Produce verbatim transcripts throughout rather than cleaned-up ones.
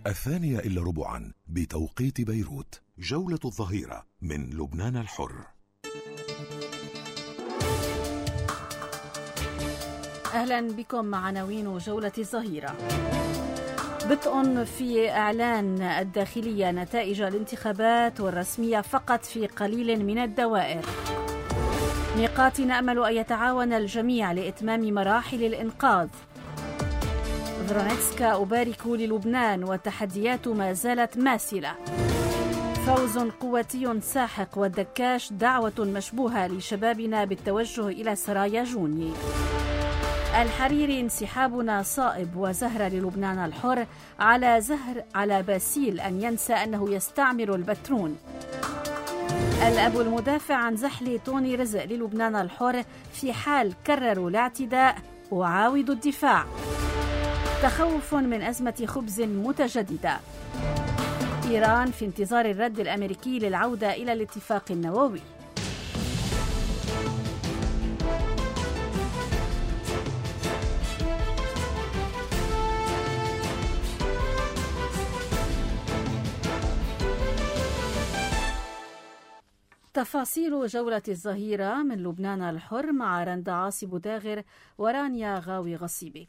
الثانية إلا ربعا بتوقيت بيروت. جولة الظهيرة من لبنان الحر. أهلا بكم مع عناوين جولة الظهيرة. بطء في إعلان الداخلية نتائج الانتخابات والرسمية فقط في قليل من الدوائر. ميقات نأمل أن يتعاون الجميع لإتمام مراحل الإنقاذ. فرونتسكا أبارك للبنان والتحديات ما زالت ماثلة. فوز قوتي ساحق والدكاش دعوة مشبوهة لشبابنا بالتوجه إلى سرايا جوني. الحريري انسحابنا صائب وزهرة للبنان الحر على زهر على باسيل أن ينسى أنه يستعمر البترون. الأب المدافع عن زحل توني رزق للبنان الحر في حال كرروا الاعتداء وعاودوا الدفاع. تخوف من أزمة خبز متجددة. إيران في انتظار الرد الأمريكي للعودة إلى الاتفاق النووي. تفاصيل جولة الظهيرة من لبنان الحر مع رندا عاصي بوداغر ورانيا غاوي غصيبي.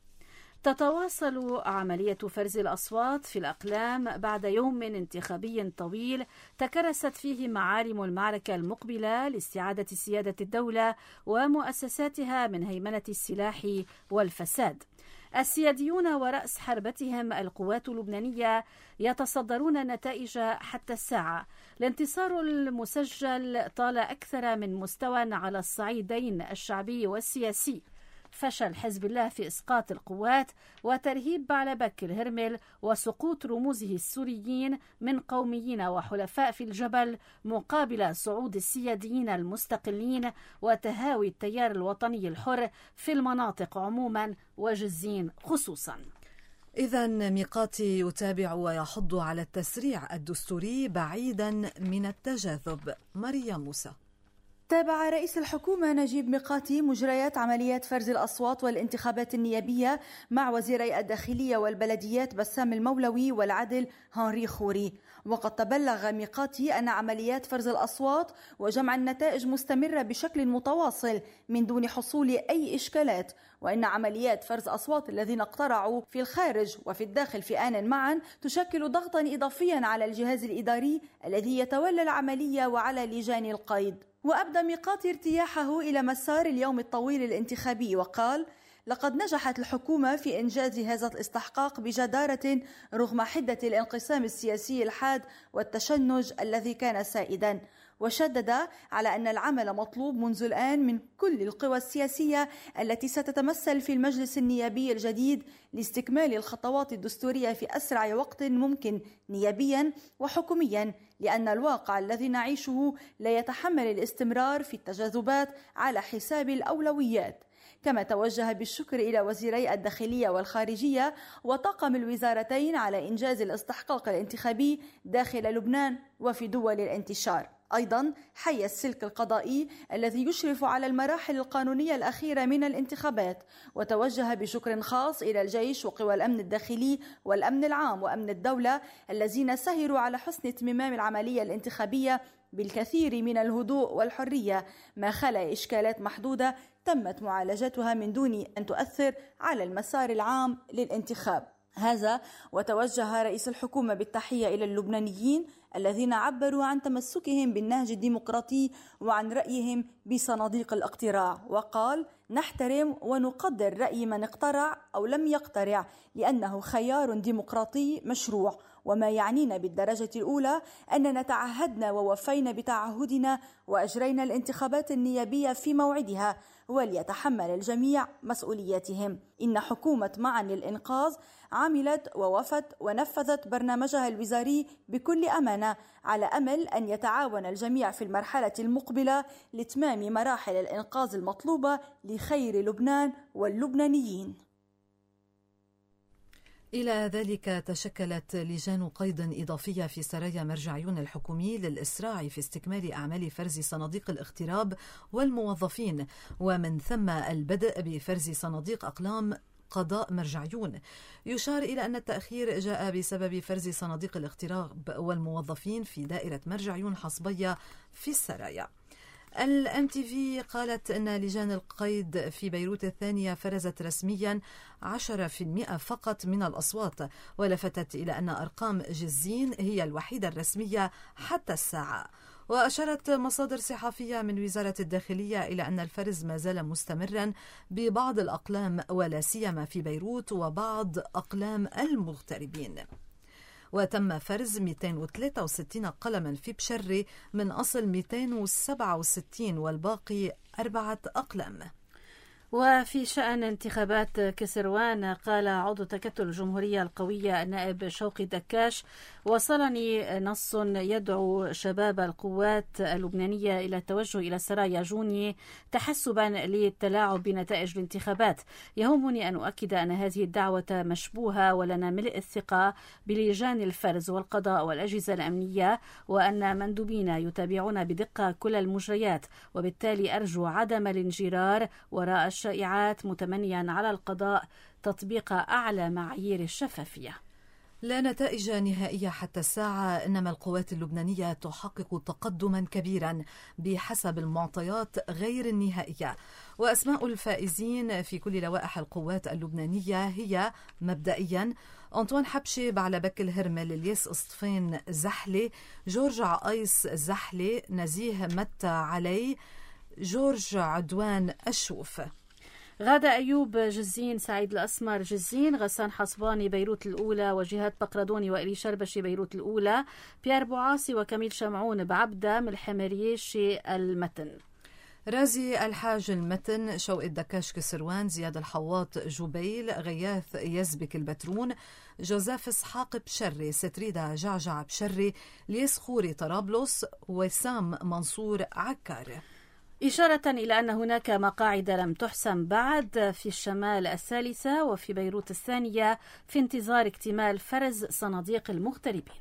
تتواصل عملية فرز الأصوات في الأقلام بعد يوم انتخابي طويل تكرست فيه معالم المعركة المقبلة لاستعادة سيادة الدولة ومؤسساتها من هيمنة السلاح والفساد. السياديون ورأس حربتهم القوات اللبنانية يتصدرون النتائج حتى الساعة. الانتصار المسجل طال أكثر من مستوى على الصعيدين الشعبي والسياسي. فشل حزب الله في إسقاط القوات وترهيب بعلبك الهرمل وسقوط رموزه السوريين من قوميين وحلفاء في الجبل مقابل صعود السياديين المستقلين وتهاوي التيار الوطني الحر في المناطق عموما وجزين خصوصا. إذن ميقاتي يتابع ويحض على التسريع الدستوري بعيدا من التجاذب. مريم موسى. تابع رئيس الحكومة نجيب ميقاتي مجريات عمليات فرز الأصوات والانتخابات النيابية مع وزيري الداخلية والبلديات بسام المولوي والعدل هنري خوري. وقد تبلغ ميقاتي أن عمليات فرز الأصوات وجمع النتائج مستمرة بشكل متواصل من دون حصول أي إشكالات، وأن عمليات فرز أصوات الذين اقترعوا في الخارج وفي الداخل في آن معا تشكل ضغطا إضافيا على الجهاز الإداري الذي يتولى العملية وعلى لجان القيد. وأبدى ميقاتي ارتياحه إلى مسار اليوم الطويل الانتخابي وقال: لقد نجحت الحكومة في إنجاز هذا الاستحقاق بجدارة رغم حدة الانقسام السياسي الحاد والتشنج الذي كان سائدا. وشدد على أن العمل مطلوب منذ الآن من كل القوى السياسية التي ستتمثل في المجلس النيابي الجديد لاستكمال الخطوات الدستورية في أسرع وقت ممكن نيابيا وحكوميا، لأن الواقع الذي نعيشه لا يتحمل الاستمرار في التجاذبات على حساب الأولويات. كما توجه بالشكر إلى وزيري الداخلية والخارجية وطاقم الوزارتين على إنجاز الاستحقاق الانتخابي داخل لبنان وفي دول الانتشار. أيضا حي السلك القضائي الذي يشرف على المراحل القانونية الأخيرة من الانتخابات، وتوجه بشكر خاص إلى الجيش وقوى الأمن الداخلي والأمن العام وأمن الدولة الذين سهروا على حسن اتمام العملية الانتخابية بالكثير من الهدوء والحرية، ما خلا إشكالات محدودة تمت معالجتها من دون أن تؤثر على المسار العام للانتخاب. هذا وتوجه رئيس الحكومة بالتحية إلى اللبنانيين الذين عبروا عن تمسكهم بالنهج الديمقراطي وعن رأيهم بصناديق الاقتراع، وقال: نحترم ونقدر رأي من اقترع أو لم يقترع لأنه خيار ديمقراطي مشروع، وما يعنينا بالدرجة الأولى أننا تعهدنا ووفينا بتعهدنا وأجرينا الانتخابات النيابية في موعدها، وليتحمل الجميع مسؤولياتهم. إن حكومة معا للإنقاذ عملت ووفت ونفذت برنامجها الوزاري بكل أمانة، على أمل أن يتعاون الجميع في المرحلة المقبلة لإتمام مراحل الإنقاذ المطلوبة لخير لبنان واللبنانيين. إلى ذلك تشكلت لجان قيد إضافية في سرايا مرجعيون الحكومي للإسراع في استكمال أعمال فرز صناديق الاغتراب والموظفين، ومن ثم البدء بفرز صناديق أقلام قضاء مرجعيون. يشار إلى أن التأخير جاء بسبب فرز صناديق الاغتراب والموظفين في دائرة مرجعيون حصبية في السرايا. الام تي في قالت أن لجان القيد في بيروت الثانية فرزت رسميا عشرة بالمئة فقط من الأصوات، ولفتت إلى أن أرقام جزين هي الوحيدة الرسمية حتى الساعة. وأشارت مصادر صحفية من وزارة الداخلية إلى أن الفرز ما زال مستمرا ببعض الأقلام ولا سيما في بيروت وبعض أقلام المغتربين. وتم فرز مئتين وثلاثة وستين قلما في بشري من أصل مئتين وسبعة وستين والباقي أربعة أقلام. وفي شأن انتخابات كسروان، قال عضو تكتل الجمهورية القوية النائب شوقي دكاش: وصلني نص يدعو شباب القوات اللبنانية إلى التوجه إلى سرايا جوني تحسبا للتلاعب بنتائج الانتخابات. يهمني أن أؤكد أن هذه الدعوة مشبوهة، ولنا ملء الثقة بلجان الفرز والقضاء والأجهزة الأمنية، وأن مندوبين يتابعون بدقة كل المجريات، وبالتالي أرجو عدم الانجرار وراء الشائعات، متمنيا على القضاء تطبيق أعلى معايير الشفافية. لا نتائج نهائية حتى الساعة، إنما القوات اللبنانية تحقق تقدما كبيرا بحسب المعطيات غير النهائية. وأسماء الفائزين في كل لوائح القوات اللبنانية هي مبدئيا أنطوان حبشي بعلبك الهرمل، الياس اسطفين زحلي، جورج عقيس زحلي، نزيه متى علي، جورج عدوان الشوف. غادة أيوب جزين، سعيد الأسمر جزين، غسان حصباني بيروت الأولى، وجهاد بقردوني وإلي شربشي بيروت الأولى، بيير بوعاصي وكميل شمعون بعبدة، ملحم مريشي المتن، رازي الحاج المتن، شوقي الدكاش كسروان، زياد الحواط جبيل، غياث يزبك البترون، جوزيف اسحاق بشري، ستريدا جعجع بشري، ليس خوري طرابلس، وسام منصور عكار. إشارة إلى أن هناك مقاعد لم تحسم بعد في الشمال الثالثة وفي بيروت الثانية في انتظار اكتمال فرز صناديق المغتربين.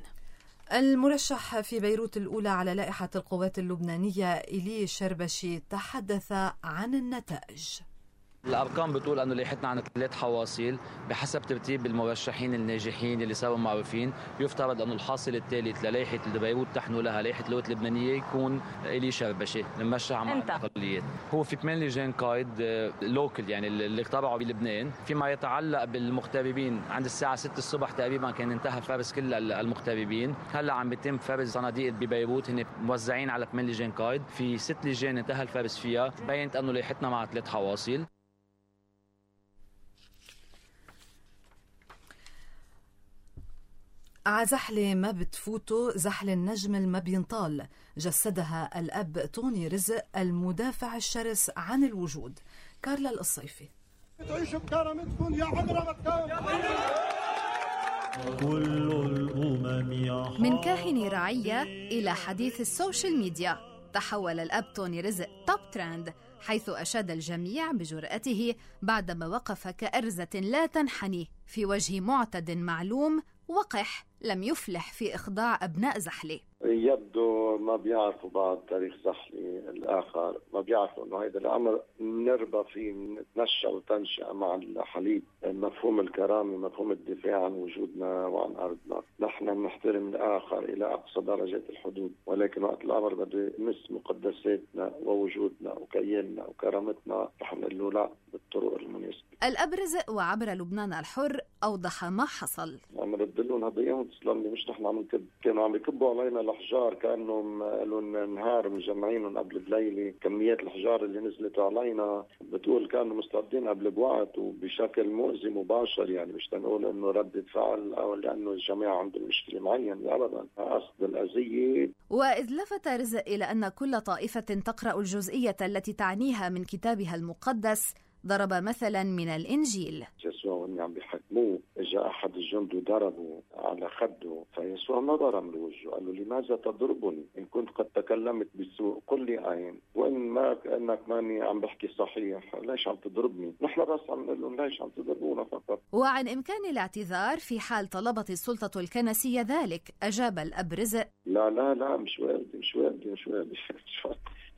المرشح في بيروت الأولى على لائحة القوات اللبنانية إلي شربشي تحدث عن النتائج. الأرقام بتقول أنه لائحتنا عن ثلاث حواصل بحسب ترتيب المرشحين الناجحين اللي صاروا معروفين. يفترض أنه الحاصل الثالث للائحة بيروت تحنو لها لائحة القوات اللبنانية يكون إلي شربشي المرشح مع الأقليات. هو في ثمان لجان قائد لوكل يعني اللي اخترعوا بلبنان. فيما يتعلق بالمغتربين، عند الساعة ستة الصبح تقريبا كان انتهى فرز كل المغتربين. هلا عم بيتم فرز صناديق ببيروت، هن موزعين على ثمان لجان قائد. في ست لجان انتهى الفرز فيها. بينت أنه لائحتنا مع ثلاث حواصل. عزحلة ما بتفوتوا زحل النجم ما بينطال، جسدها الأب طوني رزق المدافع الشرس عن الوجود. كارلا القصيفي. تعيشوا بكرامتكم يا عمرة كل الأمم. من كاهن رعية إلى حديث السوشيال ميديا، تحول الأب طوني رزق توب ترند، حيث أشاد الجميع بجرأته بعدما وقف كأرزة لا تنحني في وجه معتد معلوم وقح لم يفلح في إخضاع أبناء زحلة. يبدو ما بيعرفوا بعض تاريخ زحلة الآخر، ما بيعرفوا أنه هذا الأمر نربى فيه، نتنشأ وتنشأ مع الحليب. مفهوم الكرامة، مفهوم الدفاع عن وجودنا وعن أرضنا. نحن نحترم الآخر إلى أقصى درجات الحدود، ولكن وقت الأمر بده يمس مقدساتنا ووجودنا وكياننا وكرامتنا رح نقول له لا بالطرق المناسبة. الأب رزق وعبر لبنان الحر أوضح ما حصل. عم رد لهم هديهم تسلم لي، مش نحن عم نكب، كانوا عم يكبوا علينا الأحجار كأنهم لهم نهار مجمعينهم قبل بليلة. كميات الأحجار اللي نزلت علينا بتقول كانوا مستعدين قبل بوقت وبشكل مؤذي مباشر، يعني مش تنقول إنه ردة فعل أو لأنه الجماعة عندهم مشكلة معينة، أبدا قصد الأذية. وإذ لفت رزق إلى أن كل طائفة تقرأ الجزئية التي تعنيها من كتابها المقدس، ضرب مثلا من الإنجيل. يسوع وهم عم بيحكموه، اجى احد الجند وضربه على خده، فيسوع نظر من وجهه قال له لماذا تضربني؟ ان كنت قد تكلمت بسوء قل لي اين، وان ما كانك ماني عم بحكي صحيح ليش عم تضربني؟ نحن بس عم نقول لهم ليش عم تضربونا فقط. وعن امكان الاعتذار في حال طلبت السلطه الكنسيه ذلك، اجاب الاب رزق: لا لا لا مش واردة مش واردة مش واردة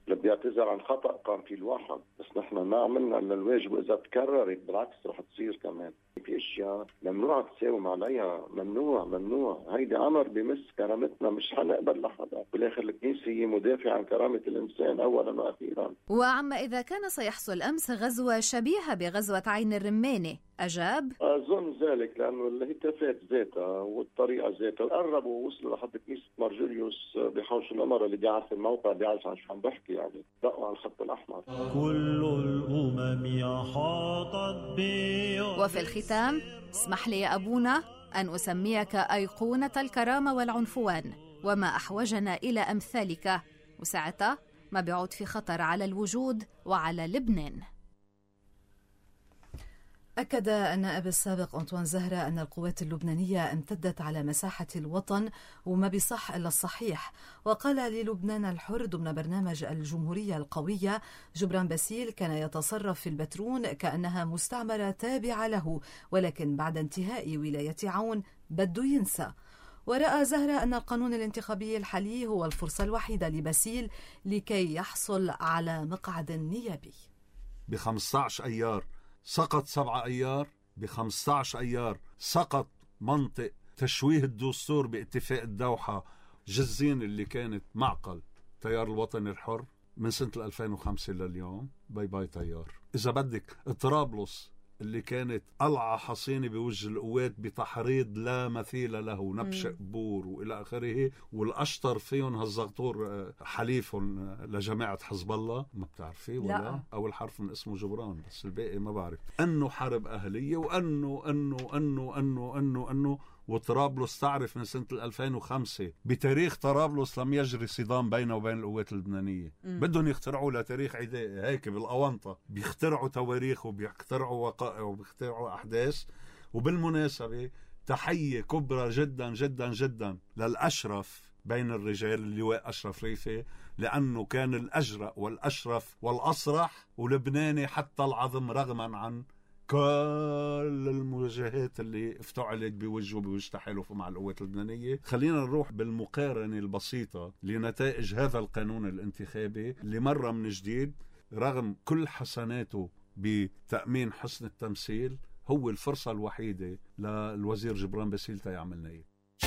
اللي بيعتذر عن خطأ قام فيه الواحد، بس نحن ما عملنا إلا الواجب، وإذا تكررت بالعكس رح تصير كمان. في اشياء ممنوع تساوم عليها، ممنوع ممنوع، هيدي امر بمس كرامتنا، مش حنقبل لحدا. بالاخر الكنيسه هي مدافع عن كرامه الانسان اولا واخيرا. وعما اذا كان سيحصل امس غزوه شبيهه بغزوه عين الرمانه، اجاب: اظن ذلك لانه الهتافات ذاتها والطريقه ذاتها قربوا ووصلوا لحد كنيسه مارجوليوس بحوش الامراء اللي بيعرف الموقع بيعرف عن شو عم بحكي، يعني دقوا على الخط الاحمر. كل الامم احاطت بي. وفي الختام اسمح لي يا أبونا أن أسميك أيقونة الكرامة والعنفوان، وما أحوجنا إلى أمثالك، وساعتها ما بيعود في خطر على الوجود وعلى لبنان. أكد النائب السابق أنطوان زهرة أن القوات اللبنانية امتدت على مساحة الوطن وما بصح إلا الصحيح. وقال للبنان الحر ضمن برنامج الجمهورية القوية: جبران باسيل كان يتصرف في البترون كأنها مستعمرة تابعة له، ولكن بعد انتهاء ولاية عون بده ينسى. ورأى زهرة أن القانون الانتخابي الحالي هو الفرصة الوحيدة لباسيل لكي يحصل على مقعد نيابي. بخمسة عشر أيار سقط سبعة أيار، بخمسة عشر أيار سقط منطق تشويه الدستور باتفاق الدوحة، جزين اللي كانت معقل تيار الوطني الحر من سنة ألفين وخمسة لليوم. باي باي تيار. إذا بدك طرابلس اللي كانت قلعة حصينة بوجه القوات بتحريض لا مثيل له، نبش قبور وإلى آخره، والأشطر فيهم هالزغطور حليفهم لجماعة حزب الله، ما بتعرفي ولا لا. أول حرف من اسمه جبران، بس الباقي ما بعرف. أنه حرب أهلية، وأنه أنه أنه أنه أنه أنه وطرابلس تعرف من سنة ألفين وخمسة بتاريخ طرابلس لم يجري صدام بينه وبين القوات اللبنانية. بدهم يخترعوا لتاريخ عدائي هيك بالأونطة، بيخترعوا تواريخ وبيخترعوا وقائع وبيخترعوا أحداث. وبالمناسبة تحية كبرى جدا جدا جدا للأشرف بين الرجال، اللواء أشرف ريفي، لأنه كان الأجرأ والأشرف والأصرح ولبناني حتى العظم، رغما عن كل المواجهات اللي افتعلت بوجهه بوجه تحالفه مع القوات اللبنانية. خلينا نروح بالمقارنة البسيطة لنتائج هذا القانون الانتخابي اللي مرة من جديد رغم كل حسناته بتأمين حسن التمثيل هو الفرصة الوحيدة للوزير جبران باسيل تيعمل نايب.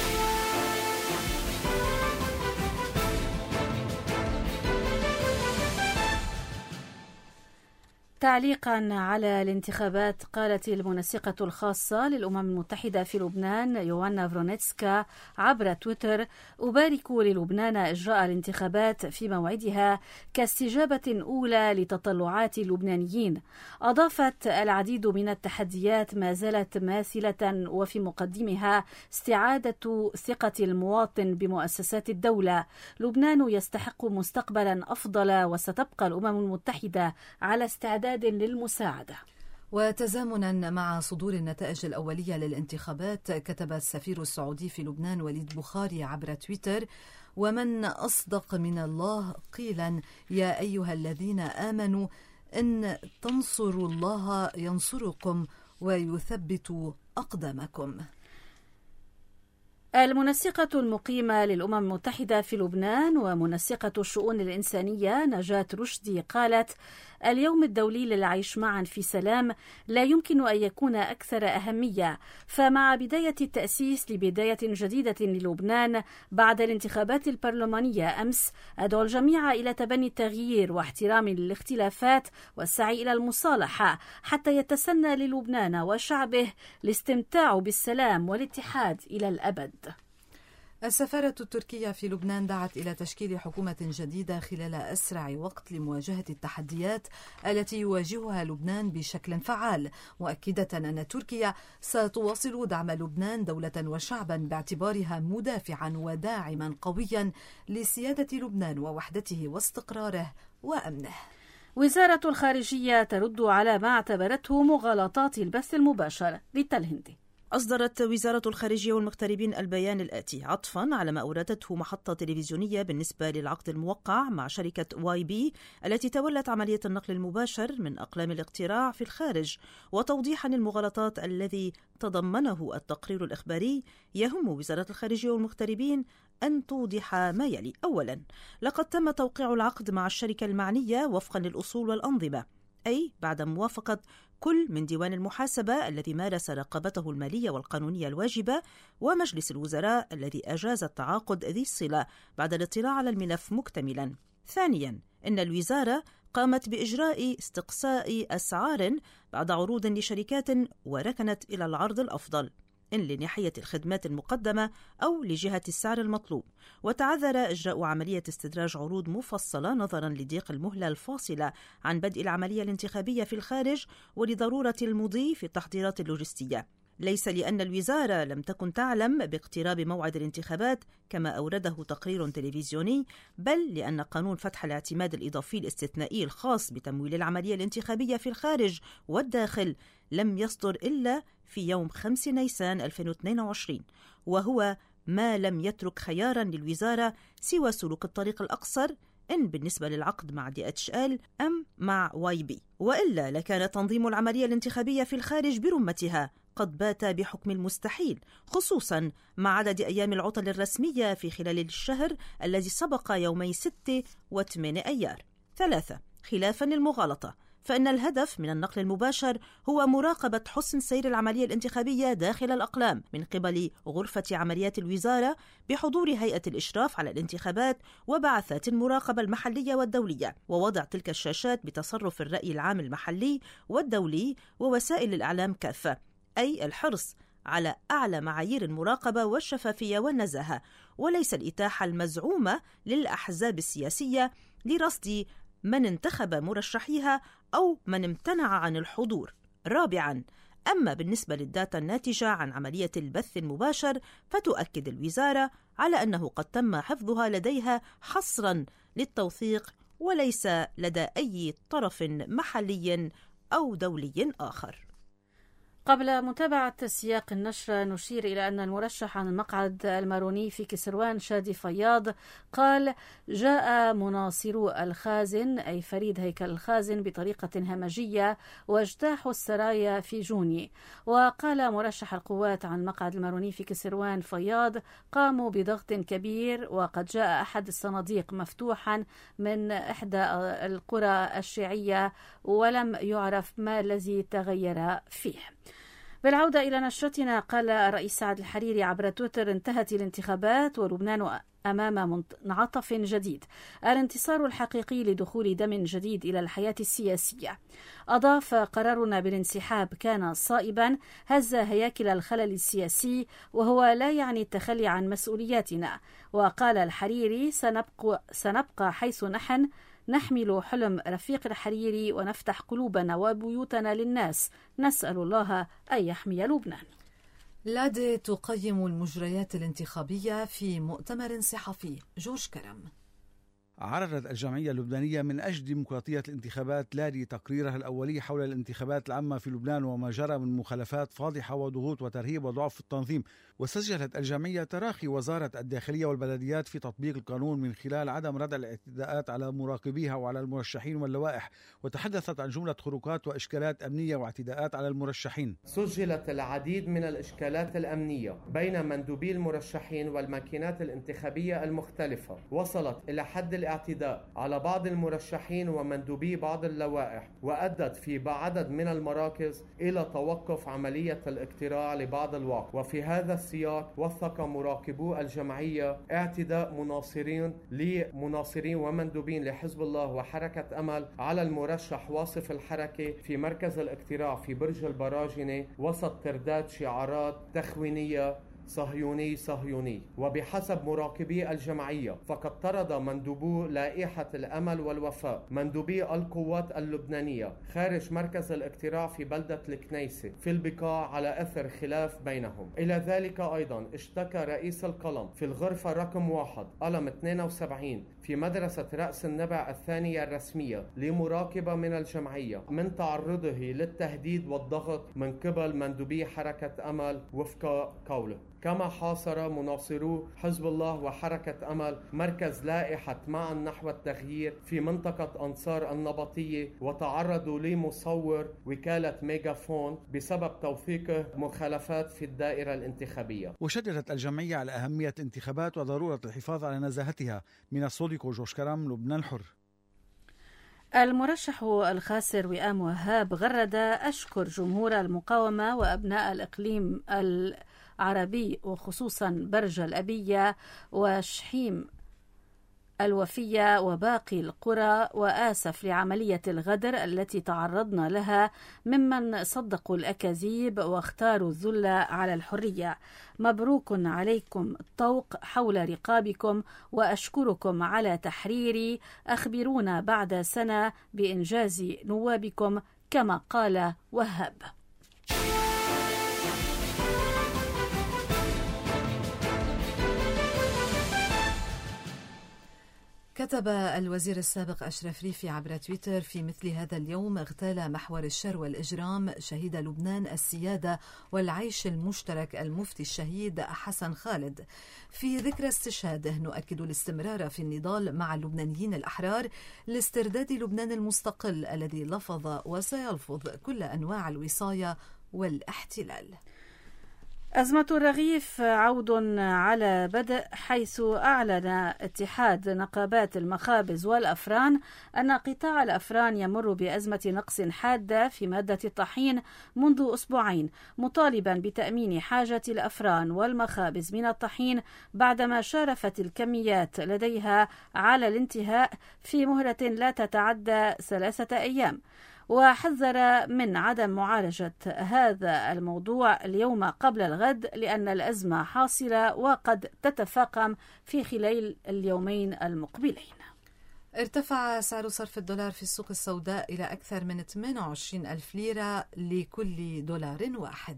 تعليقا على الانتخابات، قالت المنسقة الخاصة للأمم المتحدة في لبنان يوانا فرونيتسكا عبر تويتر: أبارك للبنان إجراء الانتخابات في موعدها كاستجابة أولى لتطلعات اللبنانيين. أضافت: العديد من التحديات ما زالت ماثلة، وفي مقدمها استعادة ثقة المواطن بمؤسسات الدولة. لبنان يستحق مستقبلا أفضل، وستبقى الأمم المتحدة على استعداد للمساعدة. وتزامنا مع صدور النتائج الأولية للانتخابات، كتب السفير السعودي في لبنان وليد بخاري عبر تويتر: ومن أصدق من الله قيلا يا أيها الذين آمنوا إن تنصروا الله ينصركم ويثبت أقدامكم. المنسقة المقيمة للأمم المتحدة في لبنان ومنسقة الشؤون الإنسانية نجاة رشدي قالت: اليوم الدولي للعيش معا في سلام لا يمكن أن يكون أكثر أهمية، فمع بداية التأسيس لبداية جديدة للبنان بعد الانتخابات البرلمانية أمس، أدعو الجميع إلى تبني التغيير واحترام الاختلافات والسعي إلى المصالحة حتى يتسنى للبنان وشعبه الاستمتاع بالسلام والاتحاد إلى الأبد. السفارة التركية في لبنان دعت إلى تشكيل حكومة جديدة خلال أسرع وقت لمواجهة التحديات التي يواجهها لبنان بشكل فعال، مؤكدة أن تركيا ستواصل دعم لبنان دولة وشعبا باعتبارها مدافعا وداعما قويا لسيادة لبنان ووحدته واستقراره وأمنه. وزارة الخارجية ترد على ما اعتبرته مغالطات البث المباشر للتلهندي. أصدرت وزارة الخارجية والمغتربين البيان الآتي عطفا على ما أوردته محطة تلفزيونية بالنسبة للعقد الموقع مع شركة واي بي التي تولت عملية النقل المباشر من أقلام الاقتراع في الخارج، وتوضيحا للمغالطات الذي تضمنه التقرير الإخباري. يهم وزارة الخارجية والمغتربين أن توضح ما يلي: أولا، لقد تم توقيع العقد مع الشركة المعنية وفقا للأصول والأنظمة، أي بعد موافقة كل من ديوان المحاسبة الذي مارس رقابته المالية والقانونية الواجبة، ومجلس الوزراء الذي أجاز التعاقد ذي الصلة بعد الاطلاع على الملف مكتملا. ثانيا، إن الوزارة قامت بإجراء استقصاء أسعار بعد عروض لشركات وركنت إلى العرض الأفضل إن لناحية الخدمات المقدمة أو لجهة السعر المطلوب، وتعذر إجراء عملية استدراج عروض مفصلة نظرا لضيق المهلة الفاصلة عن بدء العملية الانتخابية في الخارج ولضرورة المضي في التحضيرات اللوجستية، ليس لأن الوزارة لم تكن تعلم باقتراب موعد الانتخابات كما أورده تقرير تلفزيوني، بل لأن قانون فتح الاعتماد الإضافي الاستثنائي الخاص بتمويل العملية الانتخابية في الخارج والداخل لم يصدر إلا في يوم خمسة نيسان ألفين واثنين وعشرين، وهو ما لم يترك خيارا للوزارة سوى سلوك الطريق الأقصر إن بالنسبة للعقد مع دي اتش ال أم مع واي بي، وإلا لكان تنظيم العملية الانتخابية في الخارج برمتها قد بات بحكم المستحيل، خصوصا مع عدد أيام العطل الرسمية في خلال الشهر الذي سبق يومي ستة وثمانية أيار. ثلاثة، خلافا للمغالطة، فإن الهدف من النقل المباشر هو مراقبة حسن سير العملية الانتخابية داخل الأقلام من قبل غرفة عمليات الوزارة بحضور هيئة الإشراف على الانتخابات وبعثات المراقبة المحلية والدولية، ووضع تلك الشاشات بتصرف الرأي العام المحلي والدولي ووسائل الإعلام كافة، أي الحرص على أعلى معايير المراقبة والشفافية والنزاهة، وليس الإتاحة المزعومة للأحزاب السياسية لرصد من انتخب مرشحيها أو من امتنع عن الحضور. رابعاً، أما بالنسبة للداتا الناتجة عن عملية البث المباشر فتؤكد الوزارة على أنه قد تم حفظها لديها حصراً للتوثيق وليس لدى أي طرف محلي أو دولي آخر. قبل متابعة سياق النشرة نشير إلى أن المرشح عن المقعد الماروني في كسروان شادي فياض قال: جاء مناصرو الخازن أي فريد هيكل الخازن بطريقة همجية واجتاحوا السرايا في جوني. وقال مرشح القوات عن المقعد الماروني في كسروان فياض: قاموا بضغط كبير وقد جاء أحد الصناديق مفتوحا من إحدى القرى الشيعية ولم يعرف ما الذي تغير فيه. بالعودة إلى نشرتنا، قال الرئيس سعد الحريري عبر تويتر: انتهت الانتخابات ولبنان أمام منعطف جديد، الانتصار الحقيقي لدخول دم جديد إلى الحياة السياسية. أضاف: قرارنا بالانسحاب كان صائبا، هز هياكل الخلل السياسي وهو لا يعني التخلي عن مسؤولياتنا. وقال الحريري: سنبقى, سنبقى حيث نحن، نحمل حلم رفيق الحريري ونفتح قلوبنا وبيوتنا للناس، نسأل الله أن يحمي لبنان. لادي تقيم المجريات الانتخابية في مؤتمر صحفي. جورج كرم. عرضت الجمعية اللبنانية من أجل ديمقراطية الانتخابات لادي تقريرها الأولي حول الانتخابات العامة في لبنان وما جرى من مخالفات فاضحة وضغوط وترهيب وضعف في التنظيم. وسجلت الجمعية تراخي وزارة الداخلية والبلديات في تطبيق القانون من خلال عدم ردع الاعتداءات على مراقبيها وعلى المرشحين واللوائح، وتحدثت عن جملة خروقات وإشكالات أمنية واعتداءات على المرشحين. سجلت العديد من الإشكالات الأمنية بين مندوبي المرشحين والماكينات الانتخابية المختلفة، وصلت إلى حد الاعتداء على بعض المرشحين ومندوبي بعض اللوائح، وأدت في عدد من المراكز إلى توقف عملية الاقتراع لبعض الوقت. وفي هذا السياق وثق مراقبو الجمعية اعتداء مناصرين لمناصرين ومندوبين لحزب الله وحركة أمل على المرشح واصف الحركة في مركز الاقتراع في برج البراجنة وسط ترداد شعارات تخوينية صهيوني صهيوني. وبحسب مراقبي الجمعية فقد طرد مندوبو لائحة الأمل والوفاء مندوبي القوات اللبنانية خارج مركز الاقتراع في بلدة الكنيسة في البقاع على أثر خلاف بينهم. إلى ذلك أيضا اشتكى رئيس القلم في الغرفة رقم واحد قلم اثنين وسبعين في مدرسة رأس النبع الثانية الرسمية لمراقبة من الجمعية من تعرضه للتهديد والضغط من قبل مندوبي حركة أمل وفق قوله. كما حاصر مناصرو حزب الله وحركة أمل مركز لائحة معا نحو التغيير في منطقة أنصار النبطية، وتعرضوا لمصور وكالة ميغافون بسبب توثيقه مخالفات في الدائرة الانتخابية. وشددت الجمعية على أهمية الانتخابات وضرورة الحفاظ على نزاهتها. من الصوديكو جوش كرام، لبنان الحر. المرشح الخاسر وئام وهاب غرد أشكر جمهور المقاومة وأبناء الإقليم العربي وخصوصا برج الأبية وشحيم الوفية وباقي القرى، وآسف لعملية الغدر التي تعرضنا لها ممن صدقوا الأكاذيب واختاروا الذل على الحرية. مبروك عليكم الطوق حول رقابكم، وأشكركم على تحريري. أخبرونا بعد سنة بإنجاز نوابكم، كما قال وهاب. كتب الوزير السابق أشرف ريفي عبر تويتر: في مثل هذا اليوم اغتال محور الشر والإجرام شهيد لبنان السيادة والعيش المشترك المفتي الشهيد حسن خالد. في ذكرى استشهاده نؤكد الاستمرار في النضال مع اللبنانيين الأحرار لاسترداد لبنان المستقل الذي لفظ وسيلفظ كل أنواع الوصاية والاحتلال. أزمة الرغيف عود على بدء، حيث أعلن اتحاد نقابات المخابز والأفران أن قطاع الأفران يمر بأزمة نقص حادة في مادة الطحين منذ أسبوعين، مطالبا بتأمين حاجة الأفران والمخابز من الطحين بعدما شارفت الكميات لديها على الانتهاء في مهلة لا تتعدى ثلاثة أيام. وحذر من عدم معالجة هذا الموضوع اليوم قبل الغد، لأن الأزمة حاصلة وقد تتفاقم في خلال اليومين المقبلين. ارتفع سعر صرف الدولار في السوق السوداء إلى أكثر من ثمانية وعشرين ألف ليرة لكل دولار واحد.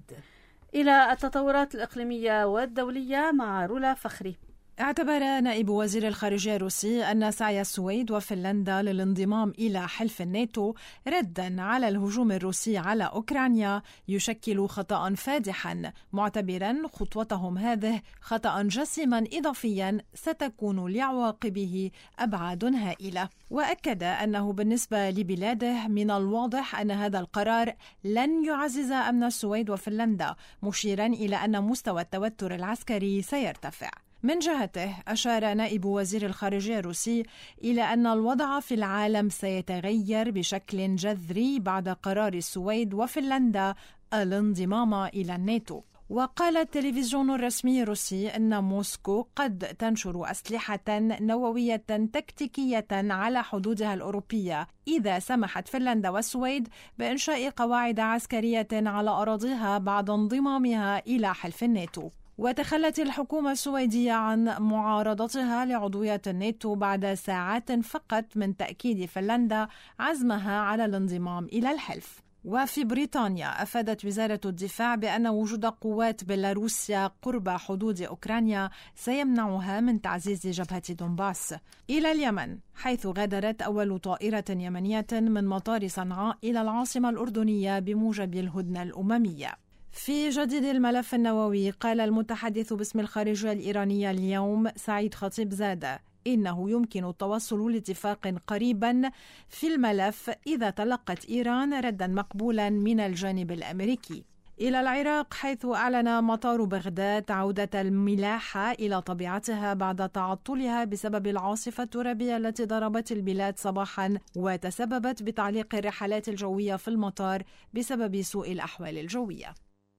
إلى التطورات الإقليمية والدولية مع رولا فخري. اعتبر نائب وزير الخارجية الروسي أن سعي السويد وفنلندا للانضمام إلى حلف الناتو ردا على الهجوم الروسي على أوكرانيا يشكل خطأ فادحا، معتبرا خطوتهم هذه خطأ جسيما إضافيا ستكون لعواقبه أبعاد هائلة. وأكد أنه بالنسبة لبلاده من الواضح أن هذا القرار لن يعزز أمن السويد وفنلندا، مشيرا إلى أن مستوى التوتر العسكري سيرتفع. من جهته أشار نائب وزير الخارجية الروسي إلى أن الوضع في العالم سيتغير بشكل جذري بعد قرار السويد وفنلندا الانضمام إلى الناتو. وقال التلفزيون الرسمي الروسي أن موسكو قد تنشر أسلحة نووية تكتيكية على حدودها الأوروبية إذا سمحت فنلندا والسويد بإنشاء قواعد عسكرية على أراضيها بعد انضمامها إلى حلف الناتو. وتخلت الحكومة السويدية عن معارضتها لعضوية الناتو بعد ساعات فقط من تأكيد فنلندا عزمها على الانضمام إلى الحلف. وفي بريطانيا أفادت وزارة الدفاع بأن وجود قوات بيلاروسيا قرب حدود أوكرانيا سيمنعها من تعزيز جبهة دونباس. إلى اليمن، حيث غادرت أول طائرة يمنية من مطار صنعاء إلى العاصمة الأردنية بموجب الهدنة الأممية. في جديد الملف النووي، قال المتحدث باسم الخارجية الإيرانية اليوم سعيد خطيبزادة إنه يمكن التوصل لاتفاق قريبا في الملف إذا تلقت إيران ردا مقبولا من الجانب الأمريكي. إلى العراق، حيث أعلن مطار بغداد عودة الملاحة إلى طبيعتها بعد تعطلها بسبب العاصفة الترابية التي ضربت البلاد صباحا وتسببت بتعليق الرحلات الجوية في المطار بسبب سوء الأحوال الجوية.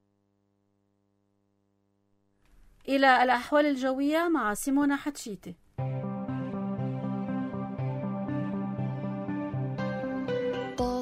إلى الأحوال الجوية مع سيمونا حتشيتي.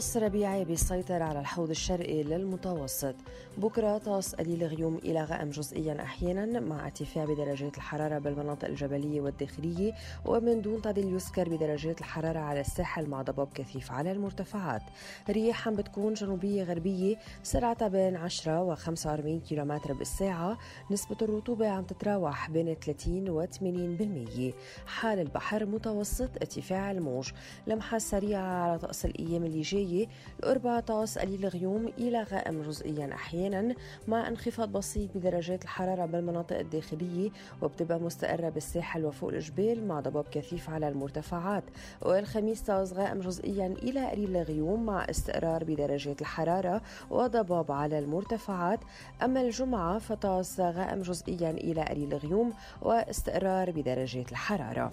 طقس ربيعي بيسيطر على الحوض الشرقي للمتوسط. بكرة طقس قليل غيوم إلى غائم جزئيا أحيانا مع ارتفاع بدرجات الحرارة بالمناطق الجبلية والداخلية، ومن دون تضليل يذكر بدرجات الحرارة على الساحل مع ضباب كثيف على المرتفعات. رياح عم بتكون جنوبية غربية سرعتها بين عشرة وخمسة وأربعين كيلومتر بالساعة. نسبة الرطوبة عم تتراوح بين ثلاثين و ثمانين بالمية. حال البحر متوسط ارتفاع الموج. لمحة سريعة على طقس الأيام اللي جاية. الأربع طقس قليل غيوم إلى غائم جزئيا أحيانا مع انخفاض بسيط بدرجات الحرارة بالمناطق الداخلية، وبتبقى مستقرة بالساحل وفوق الجبال مع ضباب كثيف على المرتفعات. والخميس طقس غائم جزئيا إلى قليل غيوم مع استقرار بدرجات الحرارة وضباب على المرتفعات. أما الجمعة فطقس غائم جزئيا إلى قليل غيوم واستقرار بدرجات الحرارة.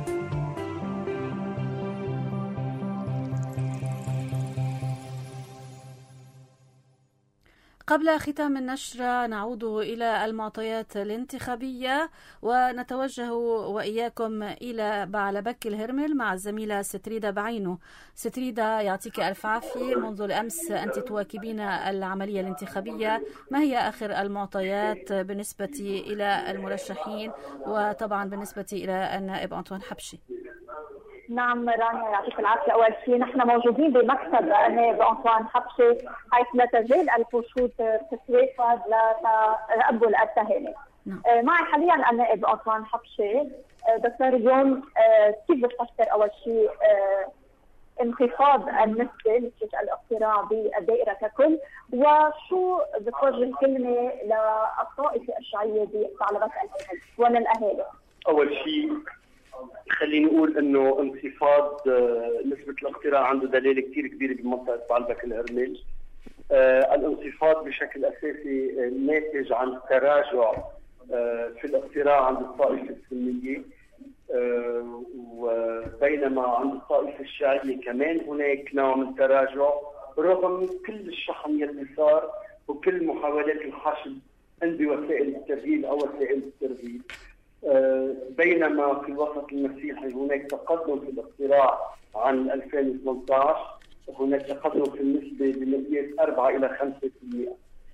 قبل ختام النشرة نعود إلى المعطيات الانتخابية ونتوجه وإياكم إلى بعلبك الهرمل مع الزميلة ستريدا بعينو. ستريدا يعطيك ألف عافية. منذ الأمس أنت تواكبين العملية الانتخابية، ما هي آخر المعطيات بالنسبة إلى المرشحين وطبعا بالنسبة إلى النائب أنطوان حبشي؟ نعم رانيا يعطيك العافية. أول شيء نحن موجودين بمكتب النائب أنطوان حبشي حيث لا تزال الفصول تتوافد لتقبل التهاني. معي حاليا النائب أنطوان حبشي. دكتور اليوم كيف بتفسر أول شيء انخفاض النسبة نسبة الاقتراع بالدائرة ككل، وشو بتوجه كلمة للطائفة الشيعية ببعلبك الهرمل وللأهالي؟ أول شيء خليني نقول انه انخفاض نسبة الاقتراع عنده دلالة كثير كبيرة بمنطقة بعلبك الهرمل. آه الانخفاض بشكل اساسي ناتج عن تراجع آه في الاقتراع عند الطائفة السنية، آه وبينما عند الطائفة الشيعية كمان هناك نوع من تراجع رغم كل الشحن يلي صار وكل محاولات الحشد عند وسائل الترهيب او وسائل الترهيب. آه بينما في الوسط المسيحي هناك تقدم في الاقتراع عن ألفين وثمانية عشر، هناك تقدم في النسبة بمقياس أربعة إلى خمسة بالمئة.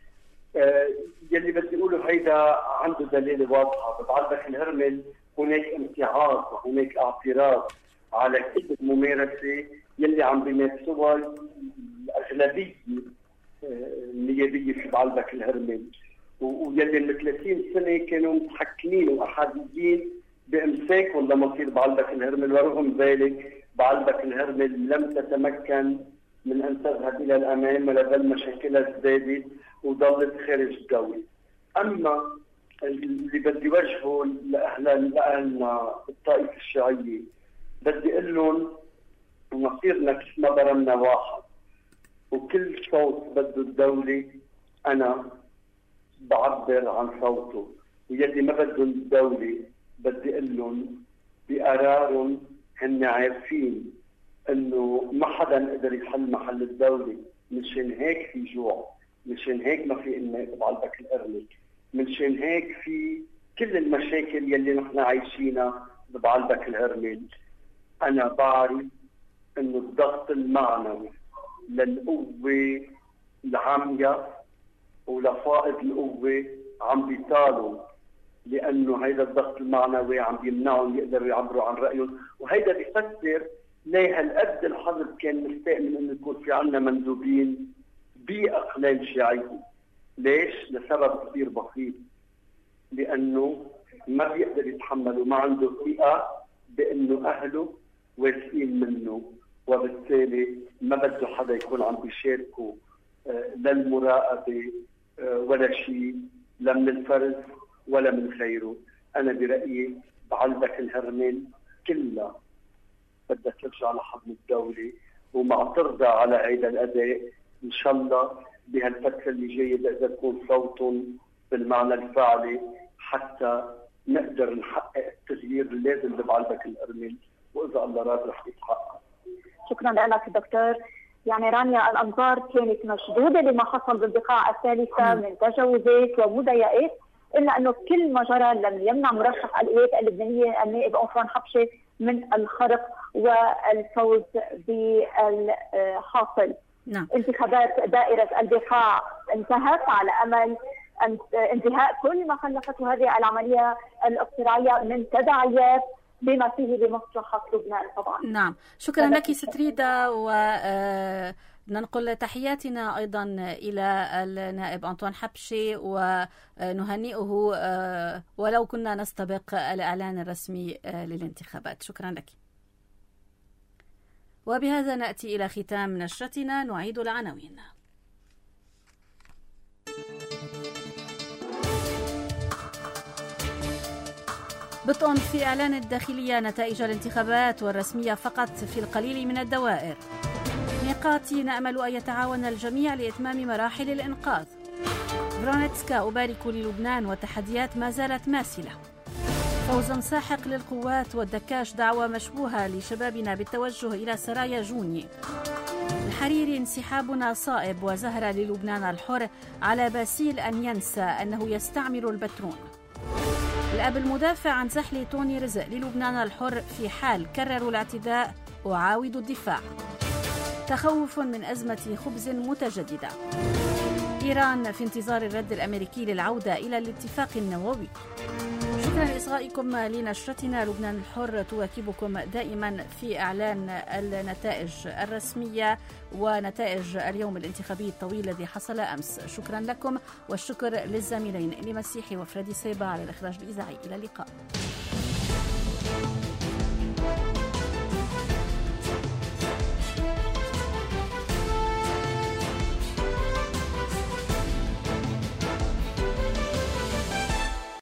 آه يلي بدي أقوله هيدا عنده دلالة واضحة. ببعلبك الهرمل هناك امتعاض وهناك اعتراض على كل الممارسة يلي عم بيمارسوها الأغلبية النيابية في بعلبك الهرمل، ويلي من ثلاثين سنة كانوا متحكمين وأحاديين بإمساك ولا مصير بعلبك الهرمل، ورغم ذلك بعلبك الهرمل لم تتمكن من أن تذهب إلى الأمام ولا بل مشاكلها ازدادت وظلت خارج الدولة. أما اللي بدي وجهه لأهلنا الطائفة الشيعية بدي أقول لهم مصيرنا كيف ما برمنا واحد، وكل صوت بده الدولة أنا بعبر عن صوته، ويلي ما بدهم الدولة بدي اقول لهم بقرارهم هن عارفين انه ما حدا قدر يحل محل الدولة. مشان هيك في جوع، مشان هيك ما في اناء بعلبك الهرمل، مشان هيك في كل المشاكل يلي نحن عايشينها ببعلبك الهرمل. انا بعرف انه الضغط المعنوي للقوة العامية ولفائض القوة عم بيطالوا، لأنه هيدا الضغط المعنوي عم بيمنعهم يقدروا يعبروا عن رأيهم، وهيدا بيفسر ليه هالقد الحزب كان مستأمن إنه يكون في عنا مندوبين بأقلام شيعية. ليش؟ لسبب كثير بسيط، لأنه ما بيقدر يتحمل وما عنده ثقة بأنه أهله واثقين منه، وبالتالي ما بده حدا يكون عم بيشاركه لا المراقبة ولا شيء، لا من الفرز ولا من خيره. أنا برأيي بعلبك الهرمل كلها بدها ترجع لحضن الدولة ومعترضة على هذا الأداء. إن شاء الله بهالفترة اللي جاية بقدر يكون صوتهم بالمعنى الفعلي حتى نقدر نحقق التغيير اللازم ببعلبك الهرمل، وإذا الله راد رح يتحقق. شكرا لك دكتور. يعني رانيا الأنظار كانت مشدودة لما حصل بالبقاع الثالثة من تجاوزات ومضايقات، إلا أنه كل ما جرى لم يمنع مرشح القوات اللبنانية النائب أنطوان حبشي من الخرق والفوز بالحاصل. نعم. انتخابات دائرة الدفاع انتهت على أمل انتهاء كل ما خلفته هذه العملية الاقتراعية من تداعيات بما فيه لمصلحة لبنان طبعا. نعم، شكرا لك ستريدا، وننقل تحياتنا أيضا إلى النائب أنطوان حبشي ونهنئه ولو كنا نستبق الإعلان الرسمي للانتخابات. شكرا لك. وبهذا نأتي إلى ختام نشرتنا. نعيد العناوين. بطء في إعلان الداخلية نتائج الانتخابات والرسمية فقط في القليل من الدوائر. ميقاتي نأمل أن يتعاون الجميع لإتمام مراحل الإنقاذ. فرونتسكا أبارك للبنان والتحديات ما زالت ماثلة. فوز ساحق للقوات والدكاش دعوة مشبوهة لشبابنا بالتوجه إلى سرايا جوني. الحريري انسحابنا صائب وزهرة للبنان الحر على باسيل أن ينسى أنه يستعمر البترون. الأب المدافع عن زحل توني رزق للبنان الحر في حال كرروا الاعتداء أعاود الدفاع. تخوف من أزمة خبز متجددة. إيران في انتظار الرد الأمريكي للعودة إلى الاتفاق النووي. شكرا لإصغائكم لنشرتنا لبنان الحر، تواكبكم دائما في إعلان النتائج الرسمية ونتائج اليوم الانتخابي الطويل الذي حصل أمس. شكرا لكم، والشكر للزميلين إلي مسيحي وفريدي سيبا على الإخراج الإذاعي. إلى اللقاء.